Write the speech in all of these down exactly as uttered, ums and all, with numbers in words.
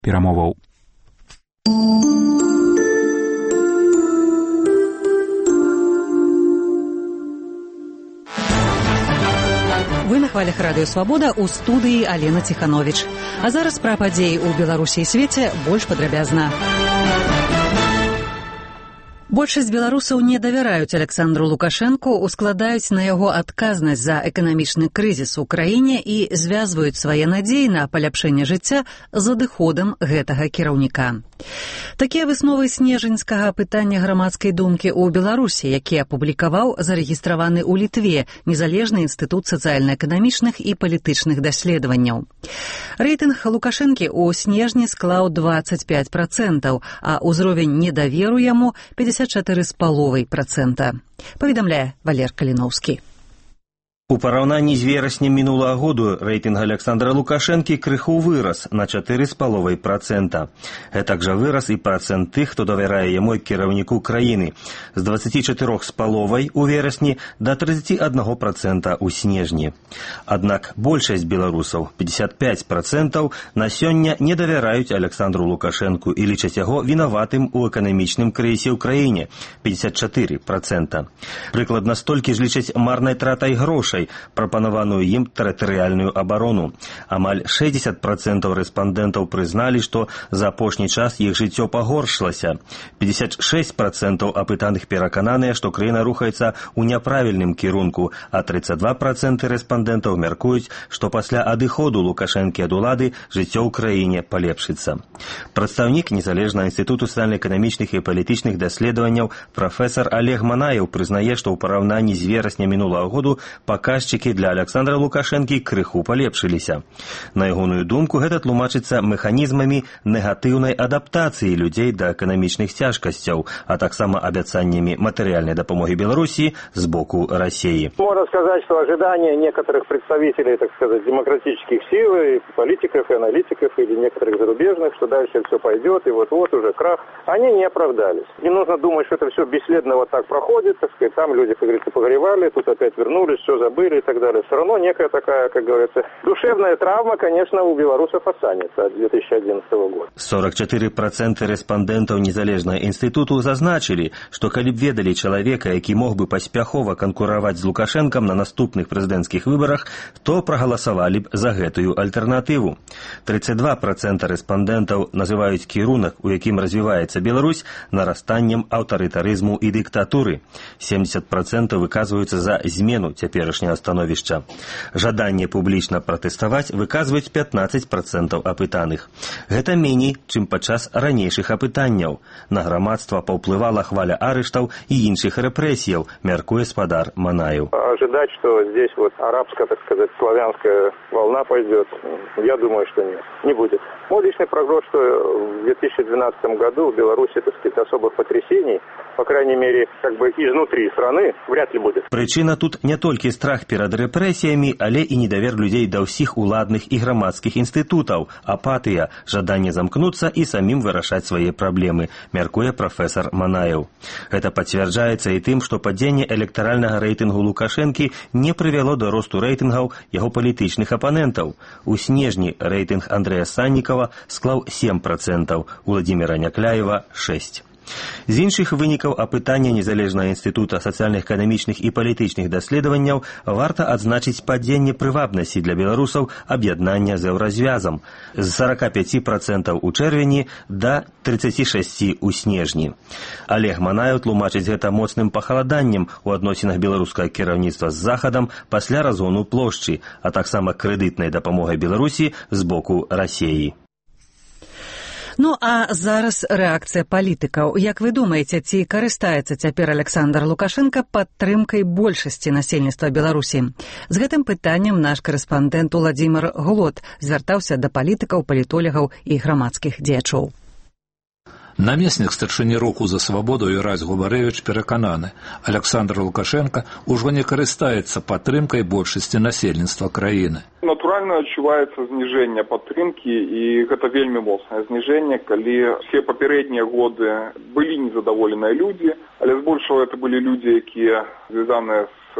перамоваў. Вы на хвалях радыё «Свабода», у студыі Алена Ціхановіч. А зараз пра падзеі ў Беларусі і свеце больш падрабязна. Большасць беларусаў не давяраюць Александру Лукашэнку, ускладаюць на яго адказнасць за эканамічны крызіс у краіне і звязваюць свае надзеі на паляпшэнне жыцця з адыходам гэтага кіраўніка. Такія высновы снежаньскага пытання грамадскай думкі ў Беларусі, які апублікаваў зарэгістраваны ў Літве незалежны інстытут сацыяльна-эканамічных і палітычных даследаванняў. Рэйтынг Лукашэнкі ў снежні склаў дваццаць пяць працэнтаў, а ўзровень недаверу яму пятьдесят чатыры з паловай працэнта. Паведамляе Валер Каліноўскі. У параўнанні з вераснем мінулага году рэйтынг Александра Лукашэнкі крыху вырас на чатыры з паловай працэнта. Гэтак жа вырас і працэнт тых, хто давярае яму кіраўніку краіны, з дваццаці чатырох з паловай у верасні да трыццаці аднаго працэнта ў снежні. Аднак большасць беларусаў, пятьдесят пять працэнтаў, на сёння не давяраюць Александру Лукашэнку і лічаць яго вінаватым у эканамічным крызісе ў краіне, пятьдесят чатыры працэнта. Прыкладна столькі ж лічаць марнай тратай грошай прапанаваную ім тэрытарыяльную абарону. Амаль шэсцьдзесят працэнтаў рэспандэнтаў прызналі, што за апошні час іх жыццё пагоршылася. пятьдесят шесть працэнтаў апытаных перакананыя, што краіна рухаецца ў няправільным кірунку, а тридцать два працэнты рэспандэнтаў мяркуюць, што пасля адыходу Лукашэнкі ад улады жыццё ў краіне палепшыцца. Прадстаўнік незалежнага інстытуту сацыяльна-эканамічных і палітычных даследаванняў прафесар Олег Манаеў прызнае, што ў параўнанні з верасня мінулага году паказчыкі для Александра Лукашэнкі крыху палепшыліся. На ягоную думку, гэта тлумачыцца механізмамі негатыўнай адаптацыі людзей да эканамічных цяжкасцяў, а таксама абяцаннямі матэрыяльнай дапамогі Беларусі з боку России. Можно сказать, что ожидания некоторых представителей, так сказать, демократических сил, и политиков, и аналитиков, или некоторых зарубежных, что дальше все пойдет, и вот-вот уже крах, они не оправдались. Не нужно думать, что это все бесследно вот так проходит, так сказать, там люди, как говорится, погоревали, тут опять вернулись, все забыли и так далее. Все равно некая такая, как говорится, душевная травма, конечно, у белорусов останется от две тысячи одиннадцатого года. сорок чатыры працэнты рэспандэнтаў незалежнага інстытуту зазначылі, што калі б ведалі чалавека, які мог бы паспяхова канкураваць з Лукашэнкам на наступных прэзідэнцкіх выбарах, то прагаласавалі б за гэтую альтэрнатыву. тридцать два працэнта рэспандэнтаў называюць кірунак, у якім развіваецца Беларусь, нарастаннем аўтарытарызму і дыктатуры. семьдесят працэнтаў выказваюцца за змену цяперашняга становішча. Жаданне публічна пратэставаць выказваюць пятнадцать працэнтаў апытаных. Гэта меней, чым падчас ранейшых апытанняў. На грамадства паўплывала хваля арыштаў і іншых рэпрэсіяў, мяркуе спадар Манаеў. Ожидать, что здесь вот арабская, так сказать, славянская волна пойдет, я думаю, что нет, не будет. Мой личный прогноз, что в две тысячи двенадцатом году в Беларуси, так сказать, особых потрясений, по крайней мере, как бы изнутри страны, вряд ли будет. Прычына тут не толькі страх перад рэпрэсіямі, але і недавер людзей да ўсіх уладных і грамадскіх інстытутаў, апатыя, жаданне замкнуцца і самім вырашаць свае праблемы, мяркуе прафесар Манаеў. Гэта пацвярджаецца і тым, што падзенне электаральнага рэйтынгу Лукашэнкі не прывяло да росту рэйтынгаў яго палітычных апанентаў. У снежні рэйтынг Андрэя Саннікава склаў сем працэнтаў, Владзіміра Някляева – шэсць. З іншых вынікаў апытання незалежнага інстытута сацыяльна-эканамічных і палітычных даследаванняў варта адзначыць падзенне прывабнасці для беларусаў аб'яднання з еўразвязам з сорок пять працэнтаў у чэрвені да тридцать шесть у снежні. Олег Манаеў тлумачыць гэта моцным пахаладаннем у адносінах беларускага кіраўніцтва з захадам пасля разгону плошчы, а таксама крэдытнай дапамогай Беларусі з боку Расіі. Ну, а зараз рэакцыя палітыкаў. Як вы думаеце, ці карыстаецца цяпер Александр Лукашэнка падтрымкай большасці насельніцтва Беларусі? З гэтым пытаннем наш карэспандэнт Уладзімір Глот звяртаўся да палітыкаў, палітолагаў і грамадскіх дзеячоў. Намеснік старшыні руху за свабоду Юрась Губарэвіч перакананы, Александр Лукашенко ўжо не карыстаецца падтрымкай большасці насельніцтва краіны. Натуральна адчуваецца зніжэнне падтрымкі, і гэта вельмі моцнае зніжэнне, калі все папярэднія годы былі незадаволеныя людзі, але збольшага это былі людзі, якія звязаныя з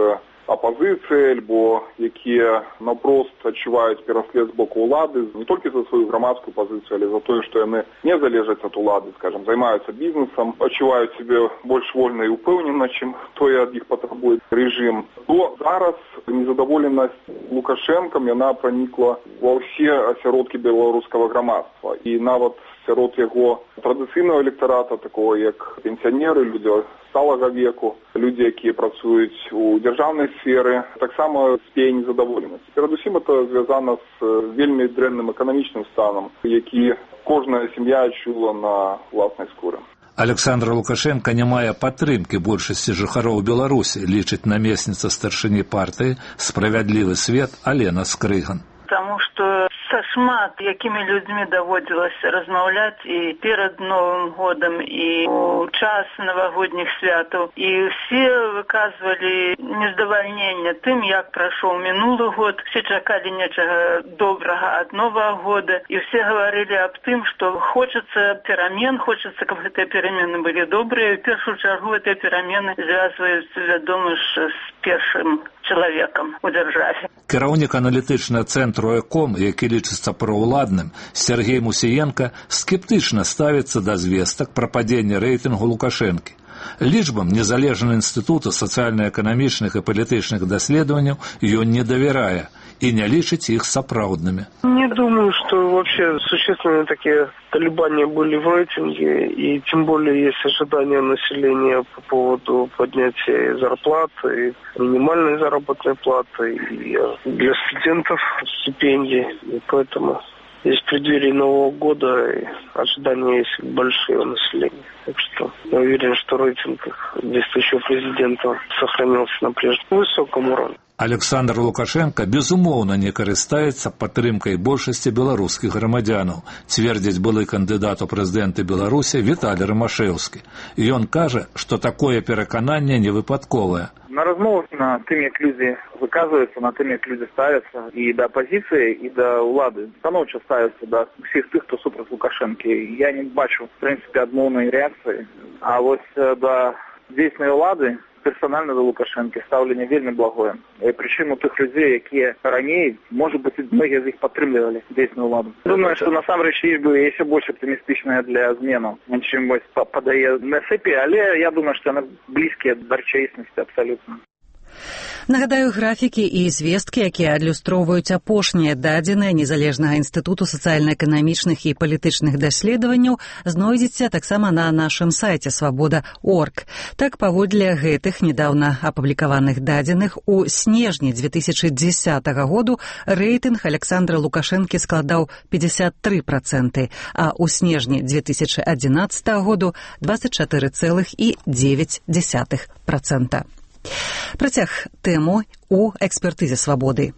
апазіцыі, альбо якія наўпрост адчуваюць пераслед з боку ўлады не толькі за сваю грамадскую пазіцыю, але за тое, што яны не залежаць ад улады, скажем, займаюцца бізнесам, адчуваюць сябе больш вольна і ўпэўнена, чым тое ад іх патрабуе рэжым. То зараз незадаволенасць Лукашэнкам, яна пранікла ва ўсе асяродкі беларускага грамадства. І нават сярод яго традыцыйнага электарата, такого як пенсіянеры, людзі сталага веку, людзі, якія працуюць у дзяржаўнай сферы, таксама спее незадаволенасць. Перадусім это звязана з вельмі дрэнным эканамічным станам, які кожная сям'я адчула на ўласнай скуры. Александр Лукашенко не мае падтрымкі большасці жыхароў Беларусі, лічыць намесніца старшыні партыі «Справядлівы свет» Алена Скрыган. Потому что со шмат якими людьми доводилось размаўляць и перед Новым годом, и у час новогодних святов. И все выказывали незадавальненне тым, як прошел минулый год. Все чакали нечага добрага от Нового года. И все говорили об тым, что хочется перемен, хочется, чтобы эти перемены были добрые. В первую чергу эти перемены связываются, вядома, с першым чалавекам у дзяржаве. Кіраўнік аналітычнага цэнтру «Эком», які лічыцца праўладным, Сергей Мусіенко скептычна ставіцца да звестак пра падзенне рэйтынгу Лукашэнкі. Лічбам незалежнага інстытута сацыяльна-эканамічных і палітычных даследаванняў ён не давярае и не лечить их сапраўдными. Не думаю, что вообще существенные такие колебания были в рейтинге, и тем более есть ожидания населения по поводу поднятия зарплаты, минимальной заработной платы, и для студентов стипендий, и поэтому есть преддверие Нового года, и ожидания есть большие у населения. Так что я уверен, что рейтинг действующего президента сохранился на прежнем высоком уровне. Александр Лукашенко, безумоўна, не карыстаецца падтрымкай большасці беларускіх грамадзянаў, цвердзіць былы кандыдат у прэзідэнты Беларусі Віталій Рымашэўскі. І ён кажа, што такое перакананне невыпадковае. На размовах на тым, як людзі выказваюцца, на тым, як людзі ставяцца і да апазіцыі, і да ўлады, станоўча ставяцца да ўсіх тых, хто супраць Лукашэнкі. Я не бачу, в прынцыпе, адмоўнай рэакцыі. А вось да дзейснай улады, персонально до Лукашенко ставление вельмі благое. И причем у тех людей, якія ранее, может быть, многие из них подтрымливали действенную ладу. Думаю, что насамрэч лічба еще больше оптимистичная для змену, чем подае на сепі, але я думаю, что она близкие до рэчаіснасці абсолютно. Нагадаю, графікі і звесткі, якія адлюстроўваюць апошнія дадзеныя Незалежнага інстытуту сацыяльна-эканамічных і палітычных даследаванняў, знойдзеце таксама на нашым сайце свабода точка орг. Так, паводле гэтых недаўна апублікаваных дадзеных, у снежні дзве тысячы дзесятага году рэйтынг Александра Лукашэнкі складаў пятьдесят три процента, а у снежні дзве тысячы адзінаццатага году двадцать четыре целых девять десятых процента. Працяг тэму у экспертызе свабоды.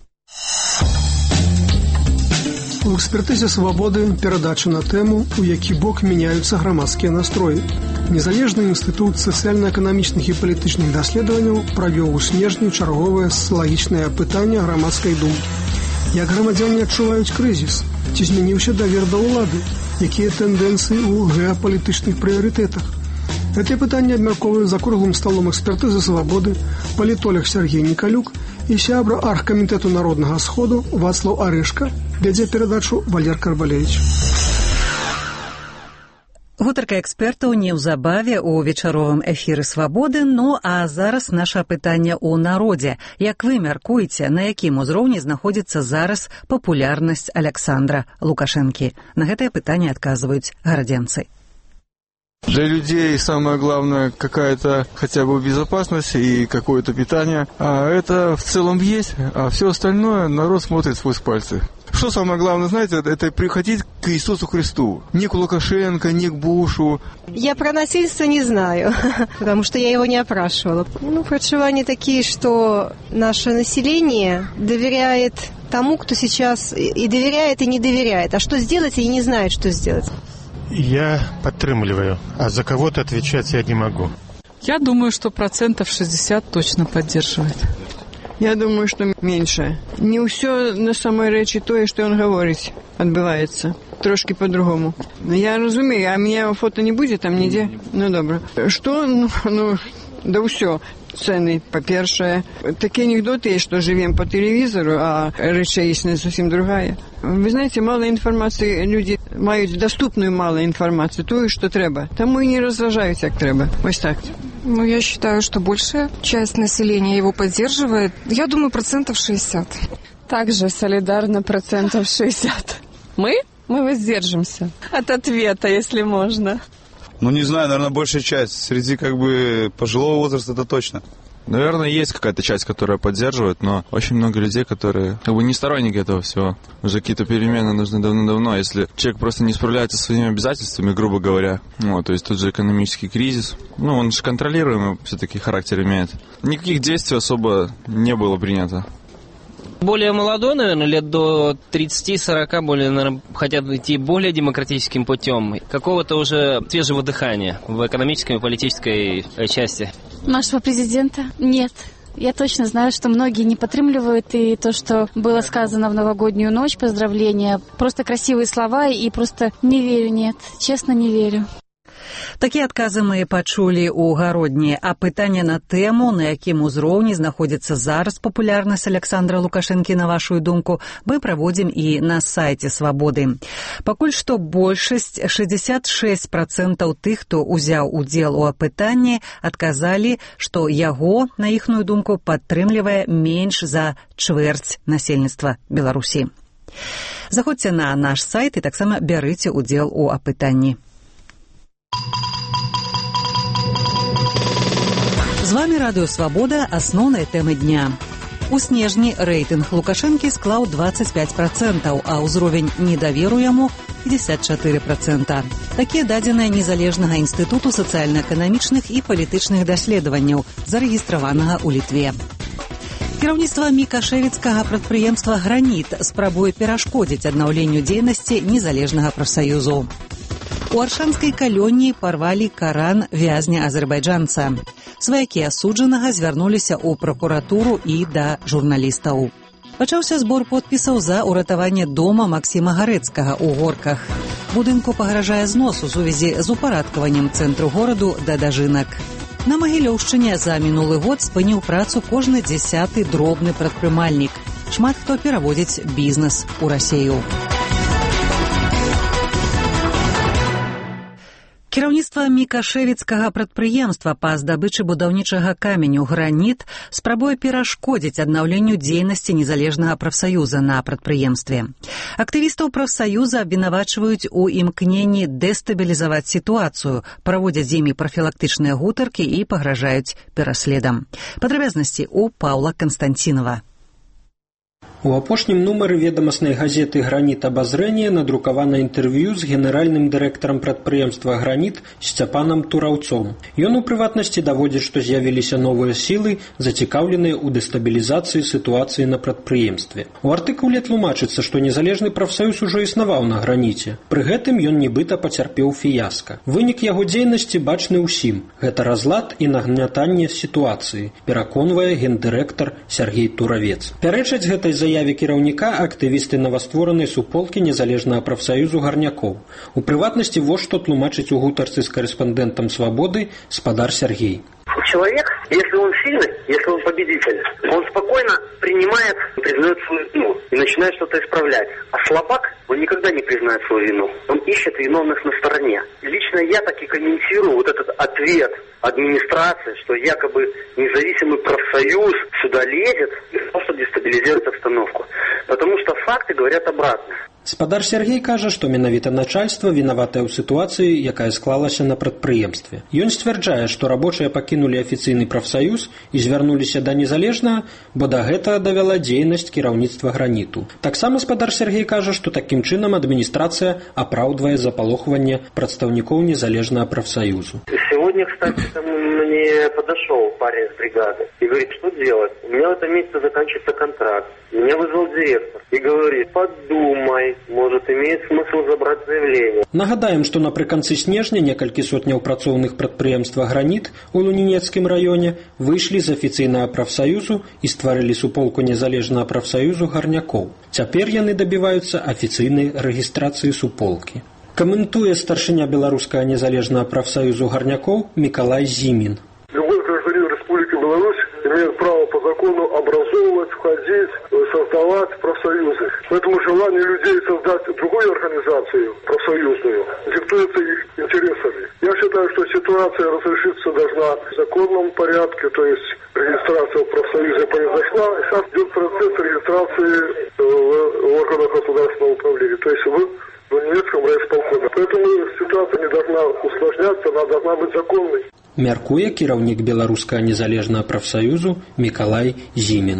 У экспертызе свабоды перадача на тэму, у які бок мяняюцца грамадскія настроі. Незалежны інстытут сацыяльна-эканамічных і палітычных даследаванняў правёў у снежні чарговае сацыялагічнае апытанне грамадскай думкі. Як грамадзяне адчуваюць крызіс? Ці змяніўся давер да ўлады? Якія тэндэнцыі ў геапалітычных прыярытэтах? Гэтае пытанне абмяркоўваюць за круглым сталом экспертызы свабоды палітолог Сергей Николюк і сябра аргкамітэта Народнага сходу Вацлаў Арэшка, вядзе перадачу Валер Карбалевич. Гутарка экспертаў неўзабаве ў вечаровым эфіры свабоды, ну а зараз наша пытанне ў народзе. Як вы мяркуеце, на якім узроўні знаходзіцца зараз папулярнасць Александра Лукашэнкі? На гэтае пытанне адказваюць гарадзенцы. Для людей самое главное какая-то хотя бы безопасность и какое-то питание. А это в целом есть, а все остальное народ смотрит сквозь пальцы. Что самое главное, знаете, это приходить к Иисусу Христу. Не к Лукашенко, не к Бушу. Я про насильство не знаю, потому что я его не опрашивала. Ну, прочевания такие, что наше население доверяет тому, кто сейчас и доверяет, и не доверяет. А что сделать, и не знает, что сделать. Я подтрымливаю, а за кого-то отвечать я не могу. Я думаю, что процентов шестьдесят точно поддерживает. Я думаю, что меньше. Не все на самой речи тое, что он говорит, отбывается. Трошки по-другому. Я разумею, а меня фото не будет там нигде? Ну, добро. Что? Ну, ну Да ўсё. Цены, па-першае. Такие анекдоты есть, что живем по телевизору, а речаечность совсем другая. Вы знаете, мало информации, люди мають доступную мало информации, ту, что треба. Тому и не раздражают, как треба. Вот так. Ну, я считаю, что большая часть населения его поддерживает. Я думаю, процентов шестьдесят. Также солидарно процентов шестьдесят. Мы? Мы воздержимся от ответа, если можно. Ну, не знаю, наверное, большая часть. Среди, как бы, пожилого возраста это точно. Наверное, есть какая-то часть, которая поддерживает, но очень много людей, которые как бы не сторонники этого всего. Уже какие-то перемены нужны давно-давно. Если человек просто не справляется со своими обязательствами, грубо говоря, вот, то есть тот же экономический кризис, ну, он же контролируемый все-таки характер имеет. Никаких действий особо не было принято. Более молодой, наверное, лет до тридцати-сорока, более, наверное, хотят идти более демократическим путем. Какого-то уже свежего дыхания в экономической и политической части. Нашего президента нет. Я точно знаю, что многие не подтримливают, и то, что было сказано в новогоднюю ночь, поздравления, просто красивые слова, и просто не верю, нет, честно не верю. Такія адказы мы пачулі ў гародні, а пытанне на тэму, на якім узроўні знаходзіцца зараз папулярнасць Александра Лукашэнкі, на вашу думку, мы праводзім і на сайце «Свабоды». Пакуль што большасць, шэсцьдзесят шэсць працэнтаў тых, хто ўзяў удзел у апытанні, адказалі, што яго, на іхную думку, падтрымлівае менш за чвэрць насельніцтва Беларусі. Заходзьце на наш сайт і таксама бярыце удзел у апытанні. З вами Радыё Свабода, асноўныя тэмы дня. У снежні рэйтынг Лукашэнкі склаў двадцать пять процентов, а ўзровень недаверу яму пятьдесят четыре процента. Такія дадзеныя незалежнага інстытуту сацыяльна-эканамічных і палітычных даследаванняў, зарэгістраванага ў Літве. Кіраўніцтва мікашэвіцкага прадпрыемства «Граніт» спрабуе перашкодзіць аднаўленню дзейнасці незалежнага прафсаюзу. У аршанскай калоніі парвалі Каран вязня азербайджанца. Сваякі асуджанага звярнуліся ў пракуратуру і да журналістаў. Пачаўся збор подпісаў за ўратаванне дома Максіма Гарэцкага ў Горках. Будынку пагражае знос у сувязі з упарадкаваннем цэнтру гораду да дажынак. На Магілёўшчыне за мінулы год спыніў працу кожны дзясяты дробны прадпрымальнік. Шмат хто пераводзіць бізнес у Расею. Кіраўніцтва мікашэвіцкага прадпрыемства па здабычы будаўнічага каменю «Граніт» спрабуе перашкодзіць аднаўленню дзейнасці незалежнага прафсаюза на прадпрыемстве. Актывістаў прафсаюза абвінавачваюць у імкненні дэстабілізаваць сітуацыю, праводзяць з імі прафілактычныя гутаркі і пагражаюць пераследам. Падрабязнасці ў Паўла Канстанцінова. У апошнім нумары ведамаснай газеты «Граніт Абазрэнне» надрукавана інтэрв'ю з генеральным дырэктарам прадпрыемства «Граніт» Сцяпанам Тураўцом. Ён у прыватнасці даводзіць, што з'явіліся новыя сілы, зацікаўленыя ў дэстабілізацыі сітуацыі на прадпрыемстве. У артыкуле тлумачыцца, што незалежны прафсаюз ужо існаваў на «Граніце». Пры гэтым ён нібыта пацярпеў фіяска. Вынік яго дзейнасці бачны ўсім. Гэта разлад і нагнятанне сітуацыі, пераконвае гендырэктар Сяргей Туравец. Пярэчаць гэтай заяве заяве кіраўніка актывісты новастворанай суполкі незалежнага прафсаюзу гарнякоў. У прыватнасці вось што тлумачыць у гутарцы з корэспондентам «Свободы» спадар Сергей. Человек, если он сильный, если он победитель, он спокойно принимает, признает свою вину и начинает что-то исправлять. А слабак, он никогда не признает свою вину. Он ищет виновных на стороне. Лично я так и комментирую вот этот ответ администрации, что якобы независимый профсоюз сюда лезет для того, чтобы дестабилизировать обстановку. Потому что факты говорят обратно. Спадар Сергей кажа, што менавіта начальства вінаватае ў сітуацыі, якая склалася на прадпрыемстве. Ён сцвярджае, што рабочыя пакінулі афіцыйны прафсаюз і звярнуліся да незалежнага, бо да гэтага давяла дзейнасць кіраўніцтва «Граніту». Таксама спадар Сергей кажа, што такім чынам адміністрацыя апраўдвае запалохванне прадстаўнікоў незалежнага прафсаюзу. Сегодня, кстати, мне подошел парень с бригады и говорит, что делать? У меня в этом месяце заканчивается контракт. Меня вызвал директор и говорит, подумай, может, имеет смысл забрать заявление. Нагадаем, што напрыканцы снежня некалькі сотняў працоўных прадпрыемства «Граніт» у Лунінецкім раёне выйшлі з афіцыйнага прафсаюзу і стварылі суполку незалежнага прафсаюзу гарнякоў. Цяпер яны дабіваюцца афіцыйнай рэгістрацыі суполкі. Каментуе старшыня беларускага незалежнага прафсаюзу гарнякоў Мікалай Зімін. Любой гражданин выходить, создавать профсоюзы. Поэтому желание людей создать другую организацию профсоюзную диктуется их интересами. Я считаю, что ситуация разрешиться должна в законном порядке, то есть регистрация в профсоюзе произошла, и сейчас идет процесс регистрации в органах государственного управления, то есть в, в немецком райисполкоме. Поэтому ситуация не должна усложняться, она должна быть законной. Мяркуе кіраўнік беларускага незалежнага прафсаюзу Мікалай Зімін.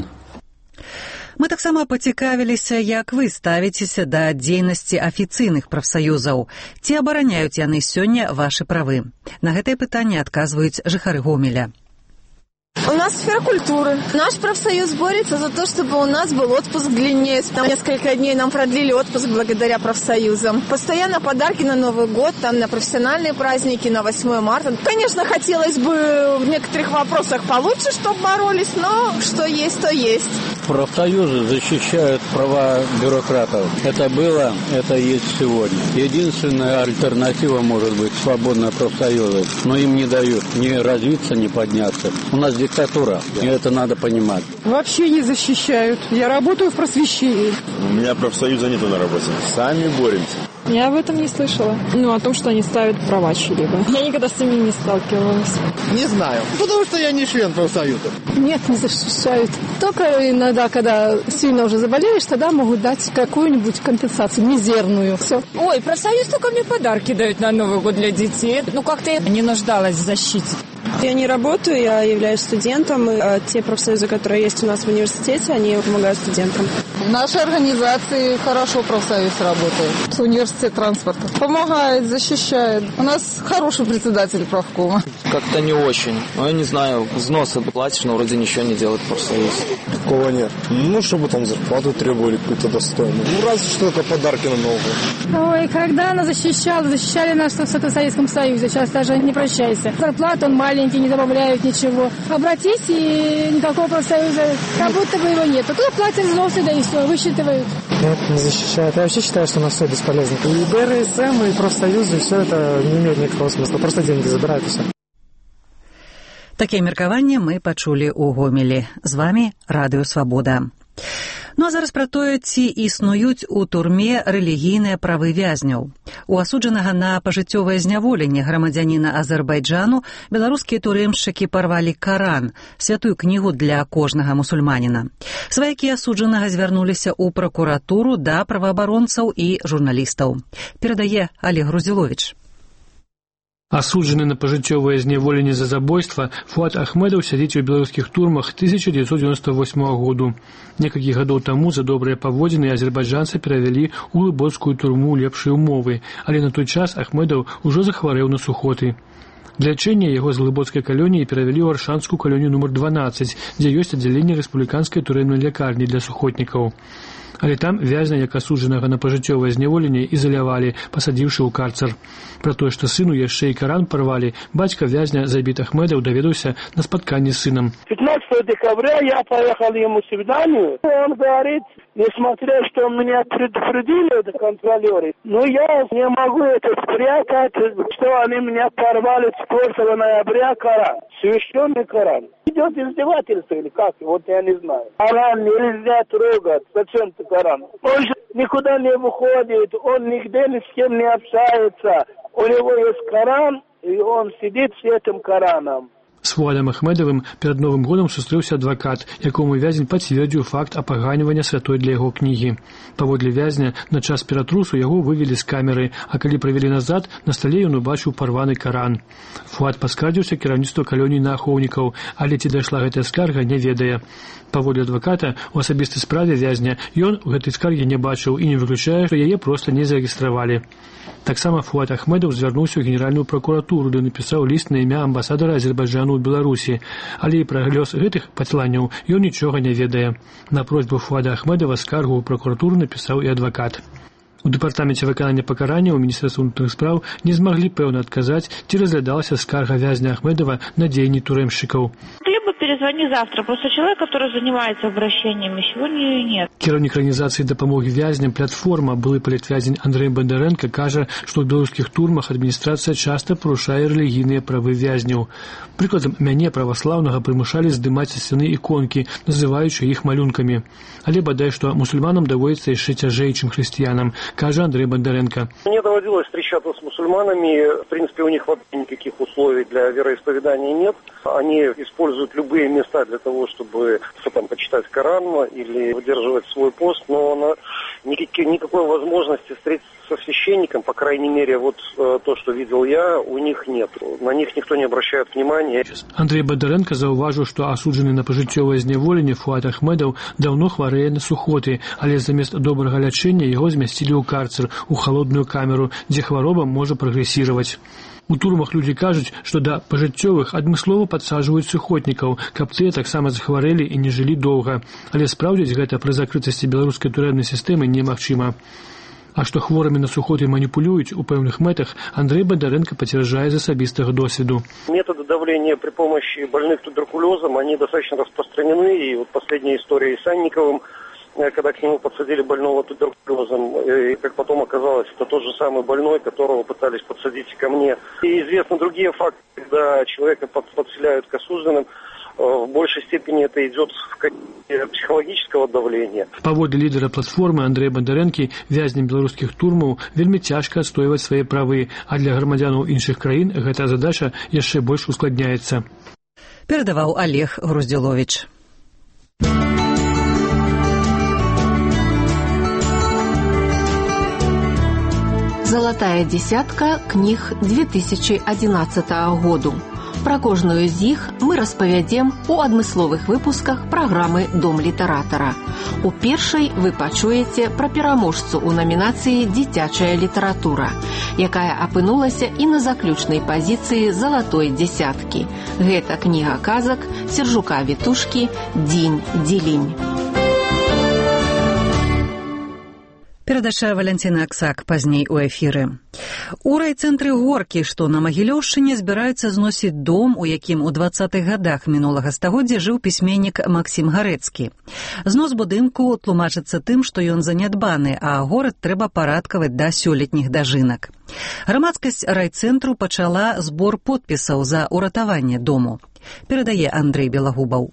Мы таксама пацікавіліся, як вы ставіцеся да дзейнасці афіцыйных прафсаюзаў. Ці абараняюць яны сёння вашы правы? На гэтае пытанне адказваюць жыхары Гомеля. У нас сфера культуры. Наш профсоюз борется за то, чтобы у нас был отпуск длиннее. Там несколько дней нам продлили отпуск благодаря профсоюзам. Постоянно подарки на Новый год, там на профессиональные праздники, на восьмое марта. Конечно, хотелось бы в некоторых вопросах получше, чтобы боролись, но что есть, то есть. Профсоюзы защищают права бюрократов. Это было, это есть сегодня. Единственная альтернатива может быть свободные профсоюзы, но им не дают ни развиться, ни подняться. У нас диктатура, и это надо понимать. Вообще не защищают. Я работаю в просвещении. У меня профсоюза нету на работе. Сами боремся. Я об этом не слышала. Ну, о том, что они ставят права чьи-либо. Я никогда с ними не сталкивалась. Не знаю. Потому что я не член профсоюза. Нет, не защищают. Только иногда, когда сильно уже заболеешь, тогда могут дать какую-нибудь компенсацию, мизерную. Все. Ой, профсоюз только мне подарки дают на Новый год для детей. Ну, как-то я не нуждалась в защите. Я не работаю, я являюсь студентом. И, а, те профсоюзы, которые есть у нас в университете, они помогают студентам. В нашей организации хорошо профсоюз работает. Университет транспорта. Помогает, защищает. У нас хороший председатель правкома. Как-то не очень. Ну, я не знаю, взносы платишь, но вроде ничего не делает профсоюз. Такого нет. Ну, чтобы там зарплату требовали какую-то достойную. Ну, разве что только подарки на Новый год. Ой, когда она защищала, защищали нас в Советском Союзе. Сейчас даже не прощайся. Зарплата он маленький, не добавляют ничего. Обратись, и никакого профсоюза, как будто бы его нет. А тут платят взносы, да и все, высчитывают. Нет, не защищают. Я вообще считаю, что у нас все бесполезно. И БРСМ, и профсоюзы, все это не имеет никакого смысла. Просто деньги забирают и все. Такие меркаванне мы пачулі ў Гомелі. З вами Радыё Свабода. Ну а зараз пра тое, ці існуюць у турме рэлігійныя правы вязняў. У асуджанага на пажыццёвае зняволенне грамадзяніна Азербайджану беларускія турэмшчыкі парвалі Каран, святую кнігу для кожнага мусульманіна. Сваякі асуджанага звярнуліся ў пракуратуру да праваабаронцаў і журналістаў. Перадае Олег Грузіловіч. Асуджаны на пажыццёвае зняволенне за забойства, Фуад Ахмедаў сядзіць у беларускіх турмах тысяча дзевяцьсот девяносто восьмого году. Некалькі гадоў таму за добрыя паводзіны азербайджанца перавялі ў глыбоцкую турму лепшыя умовы, але на той час Ахмедаў ужо захварэў на сухоты. Для лячэння яго з глыбоцкай калоніі перавялі ў аршанскую калонію нумар дванаццаць, дзе ёсць аддзяленне рэспубліканскай турэмнай лякарні для сухотнікаў. Але там вязня, як асуджанага на пажыццёвае зняволенне, ізалявалі, пасадзіўшы ў карцар. Пра тое, што сыну яшчэ і Каран парвалі, бацька вязня Зайбит Ахмедаў даведаўся на спатканні з сынам. пятнадцатого декабря я поехал ему в свиданию. Он говорит, несмотря что меня предупредили это контролеры, но я не могу это спрятать, что они меня порвали с прошлого ноября Коран, священный Коран. Идет издевательство или как? Вот я не знаю. Коран нельзя трогать. Зачем ты Коран? Он же никуда не выходит, он нигде ни с кем не общается. У него есть Коран, и он сидит с этим Кораном. З Фуадам Ахмедавым перад Новым годам сустрэўся адвакат, якому вязень пацвердзіў факт апаганьвання святой для яго кнігі. Паводле вязня, на час ператрусу яго вывелі з камеры, а калі правялі назад, на стале ён убачыў парваны Каран. Фуад паскардзіўся кіраўніцтву калоніі на ахоўнікаў, але ці дайшла гэтая скарга, не ведае. Паводле адваката, у асабістай справе вязня ён у гэтай скаргі не бачыў і не выключае, што яе проста не зарэгістравалі. Таксама Фуад Ахмедаў звярнуўся ў генеральную пракуратуру, де напісаў ліст на імя амбасадара Азербайджану ў Беларусі, але і пра лёс гэтых пасланняў ён нічога не ведае. На просьбу Фуада Ахмедава скаргу ў пракуратуру напісаў і адвакат. У дэпартаменце выканання пакарання ў міністэрства ўнутраных спраў не змаглі пэўна адказаць, ці разглядалася скарга вязня Ахмедова на дзеянні турэмшчыкаў. Либо перезвони завтра. Просто человек, который занимается обращениями, сегодня нет. Кіраўнік арганізацыі дапамогі вязням «Платформа», былы палітвязень Андрэй Бондаренко, кажа, што ў беларускіх турмах адміністрацыя часта парушае рэлігійныя правы вязняў. Прыкладам, мяне, праваслаўнага, прымушалі здымаць са сцяны іконкі, называючы іх малюнкамі. Але бадай, што мусульманам даводіцца яшчэ цяжэй, чым хрысціянам, кажа Андрэй Бондаренко. Мне доводилось встречаться с мусульманами. В принципе, у них вообще никаких условий для вероисповедания нет. Они используют любые места для того, чтобы что там, почитать Коран или выдерживать свой пост, но на никакой, никакой возможности встретиться со священником, по крайней мере, вот э, то, что видел я, у них нет. На них никто не обращает внимания. Андрэй Бондаренко заўважыў, што асуджаны на пажыццёвае зняволенне Фуад Ахмедаў даўно хварэе на сухоты, але замест добрага лячэння яго змясцілі ў карцер, у халодную камеру, дзе хвароба можа прагрэсіраваць. У турмах людзі кажуць, што да пажыццёвых адмыслова падсаджваюць сухотнікаў, каб тыя таксама захварэлі і не жылі доўга. Але спраўдзіць гэта пры закрытасці беларускай турэмнай сістэмы немагчыма. А што хворымі на сухоты маніпулююць у пэўных мэтах, Андрэй Бондаренко пацвярджае з асабістага досведу. Методы давления при помощи больных туберкулезом, они достаточно распространены. И вот последняя история с Анниковым, когда к нему подсадили больного туберкулезом, и, как потом оказалось, это тот же самый больной, которого пытались подсадить ко мне. И известны другие факты, когда человека подселяют к осужденным, в большей степени это идет в качестве психологического давления. Паводле лідера платформы Андрэя Бондаренкі, вязням беларускіх турмаў вельмі цяжка адстойваць свае правы, а для грамадзянаў іншых краін гэтая задача яшчэ больш ускладняецца. Перадаваў Олег Груздзіловіч. Золотая десятка кніг две тысячи одиннадцатого году. Пра кожную з іх мы распавядзем у адмысловых выпусках праграмы «Дом літаратара». У першай вы пачуеце пра пераможцу ў намінацыі «Дзіцячая літаратура», якая апынулася і на заключнай пазіцыі «Залатой дзесяткі». Гэта кніга казак Сержука Вітушкі «Дзінь-дзілінь». Перадача Валянціны Аксак пазней у эфіры. У райцэнтры Горкі, што на Магілёўшчыне, збіраюцца зносіць дом, у якім у двадцатых гадах мінулага стагоддзя жыў пісьменнік Максім Гарэцкі. Знос будынку тлумачыцца тым, што ён занядбаны, а горад трэба парадкаваць да сёлетніх дажынак. Грамадскасць райцэнтру пачала збор подпісаў за ўратаванне дому. Перадае Андрэй Белагубаў.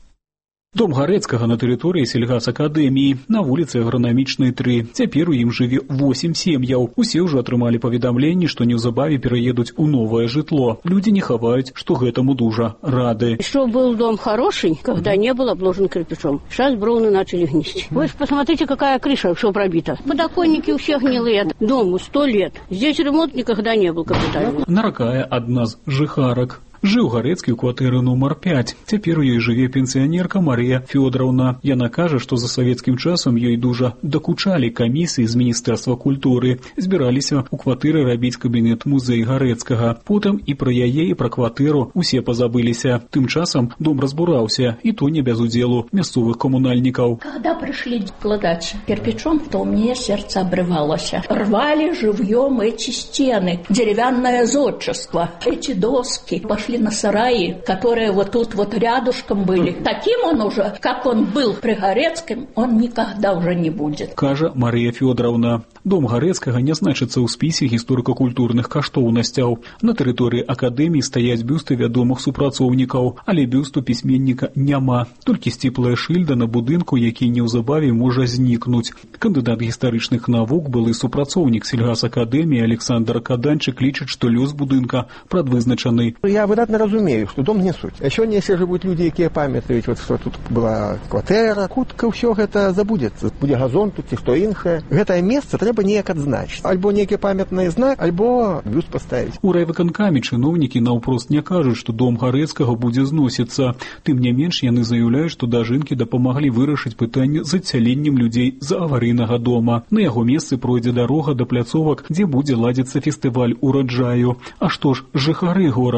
Дом Гарэцкага на тэрыторыі сельгасакадэміі, на вуліцы Агранамічнай тры. Цяпер у ім жыве восемь сем'яў. Усе ўжо атрымалі паведамленні, што неўзабаве пераедуць у новае жытло. Людзі не хаваюць, што гэтаму дужа рады. Что был дом хороший, когда не был обложен кирпичом. Сейчас броуны начали гнить. Вы посмотрите, какая крыша, все пробита. Подоконники у всех гнилые. Дому сто лет. Здесь ремонт никогда не был капитальный. Наракае адна з жыхарак. Жыў Гарэцкі ў кватэры нумар пяць. Цяпер у ёй жыве пенсіянерка Марыя Фёдораўна. Яна кажа, што за савецкім часам ёй дужа дакучалі камісіі з Міністэрства культуры. Збіраліся ў кватэры рабіць кабінет-музей Гарэцкага. Потым і пра яе, і пра кватэру усе пазабыліся. Тым часам дом разбураўся, і то не без удзелу мясцовых коммунальников. Когда пришли кладать кирпичом, то мне сердце обрывалось. Рвали живьем эти стены, деревянное зодчество, эти доски. Пошли на сараи, которые вот тут вот рядышком были. Таким он уже, как он был при Гарэцкім, он никогда уже не будет. Кажа Мария Фёдоровна. Дом Гарэцкага не значыцца ў спісе гісторыка-культурных каштоўнасцяў. На тэрыторыі акадэміі стаяць бюсты вядомых супрацоўнікаў, але бюсту пісьменніка няма. Толькі сціплая шыльда на будынку, які неўзабаве можа знікнуць. Кандыдат гістарычных навук, былы супрацоўнік сельгасакадэміі Александр Каданчык лічыць, што лёс будынка прадвызначаны. Я выдатна разумею, што дом несуць. А сёння, якщо жывуць людзі, якія памятаюць, вот, што тут была кватэра, хутка ўсё гэта забудзецца. Будзе газон тут ці што іншае. Гэтае месца трэба неяк адзначыць. Альбо нейкі памятны знак, альбо бюст паставіць. У райвыканкаме чыноўнікі наўпрост не кажуць, што дом Гарэцкага будзе зносіцца. Тым не менш, яны заяўляюць, што дажынкі дапамаглі вырашыць пытанне з адцяленнем людзей з аварыйнага дома. На яго месцы пройдзе дарога да пляцовак, дзе будзе ладзіцца фестываль ураджаю. А што ж, жыхары горак? Он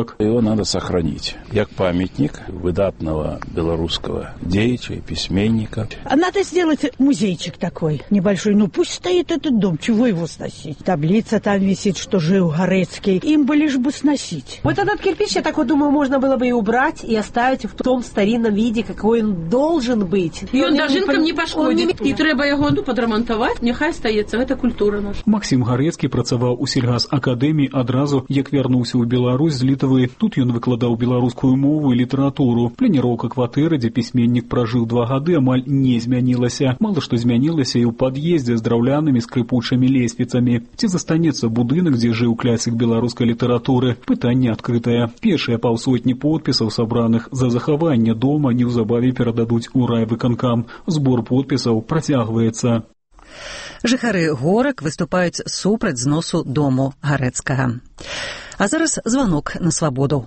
надо сохранить. Як памятник выдатного белорусского деяча и письменника. А надо сделать музейчик такой небольшой. Ну пусть стоит этот дом, чего его сносить? Таблица там висит, что жил Горецкий. Им бы лишь бы сносить. Вот этот кирпич, я так вот думаю, можно было бы и убрать, и оставить в том старинном виде, какой он должен быть. И он дожинкам не пошкодит. И треба его ну, подремонтовать, нехай стаецца, это культура наша. Максим Горецкі працаваў у сельгасакадэміі адразу, як вярнуўся ў Беларусь з Літвы. Тут ён выкладаў беларускую мову і літаратуру. Пляніроўка кватэры, дзе пісьменнік пражыў два гады, амаль не змянілася. Мала што змянілася і ў пад'ездзе з драўлянымі скрыпучымі лесвіцамі. Ці застанецца будынак, дзе жыў клясік беларускай літаратуры? Пытанне адкрытае. Першыя паўсотні подпісаў, сабраных за захаванне дома, неўзабаве перададуць у райвыканкам. Збор подпісаў працягваецца. Жыхары горак выступаюць супраць зносу дому Горецкага. А зараз звонок на свободу.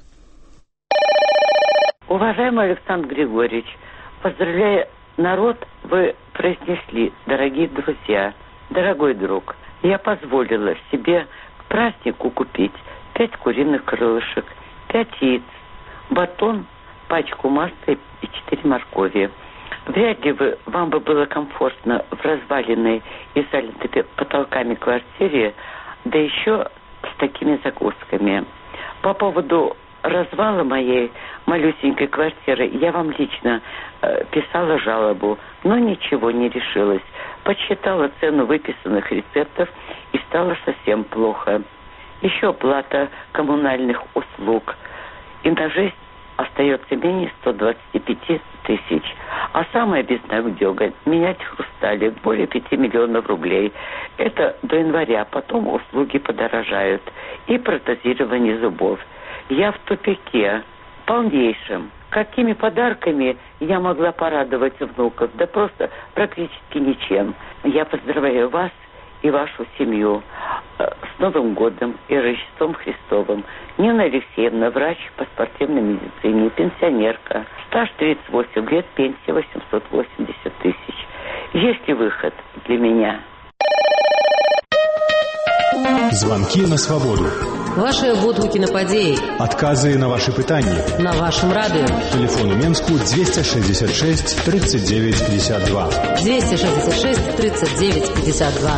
Уважаемый Александр Григорьевич, поздравляю народ, вы произнесли, дорогие друзья, дорогой друг, я позволила себе к празднику купить пять куриных крылышек, пять яиц, батон, пачку масла и четыре моркови. Вряд ли вы, вам бы было комфортно в разваленной и залитой потолками квартире, да еще с такими загвоздками. По поводу развала моей малюсенькой квартиры я вам лично э, писала жалобу, но ничего не решилась. Подсчитала цену выписанных рецептов и стало совсем плохо. Еще плата коммунальных услуг. И на жизнь остается менее ста двадцати пяти тысяч. А самая безнадега – менять хрусталик более пяти миллионов рублей. Это до января, потом услуги подорожают. И протезирование зубов. Я в тупике, полнейшем. Какими подарками я могла порадовать внуков? Да просто практически ничем. Я поздравляю вас и вашу семью с Новым годом и Рождеством Христовым. Нина Алексеевна, врач по спортивной медицине, пенсионерка. Стаж тридцать восемь лет, пенсия восемьсот восемьдесят тысяч. Есть ли выход для меня? Звонки на свободу. Ваши водгукі на падзеі. Адказы на ваши пытанні. На вашем радио. Телефон у Менску двести шестьдесят шесть тридцать девять пятьдесят два. двести шестьдесят шесть тридцать девять пятьдесят два.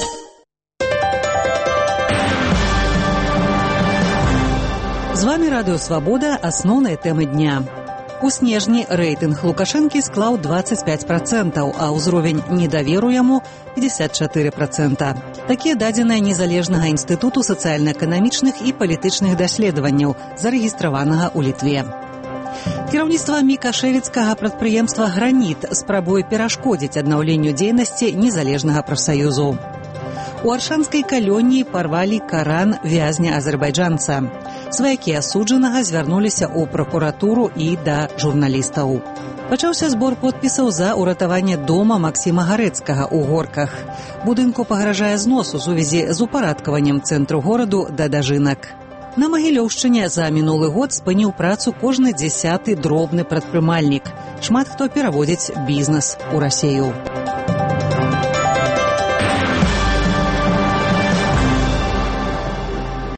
З вами Радыё Свабода, асноўныя тэмы дня. У снежні рэйтынг Лукашэнкі склаў двадцать пять процентов, а ўзровень недаверу яму пятьдесят четыре процента. Такія дадзеныя незалежнага інстытуту сацыяльна-эканамічных і палітычных даследаванняў, зарэгістраванага ў Літве. Кіраўніцтва мікашэвіцкага прадпрыемства «Граніт» спрабуе перашкодзіць аднаўленню дзейнасці незалежнага прафсаюзу. У аршанскай калоніі парвалі Каран вязня азербайджанца. Сваякі асуджанага звярнуліся ў пракуратуру і да журналістаў. Пачаўся збор подпісаў за ўратаванне дома Максіма Горецкага ў Горках. Будынку пагражае знос у сувязі з упарадкаваннем цэнтру гораду да дажынак. На Магілёўшчыне за мінулы год спыніў працу кожны дзясяты дробны прадпрымальнік. Шмат хто пераводзіць бізнес у Расею.